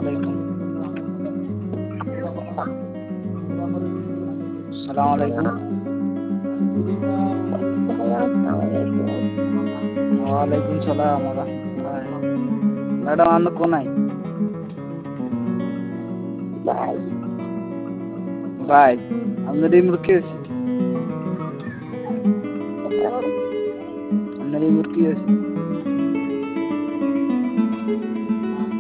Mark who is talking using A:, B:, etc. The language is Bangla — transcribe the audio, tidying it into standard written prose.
A: अलैकुम। अस्सलाम वालेकुम। वालेकुम सलाम वा रहमतुल्लाह। मैडम आनो कोनाय? बाय আপনার এই মুরগি আছে? আপনার এই মুরগি আছে?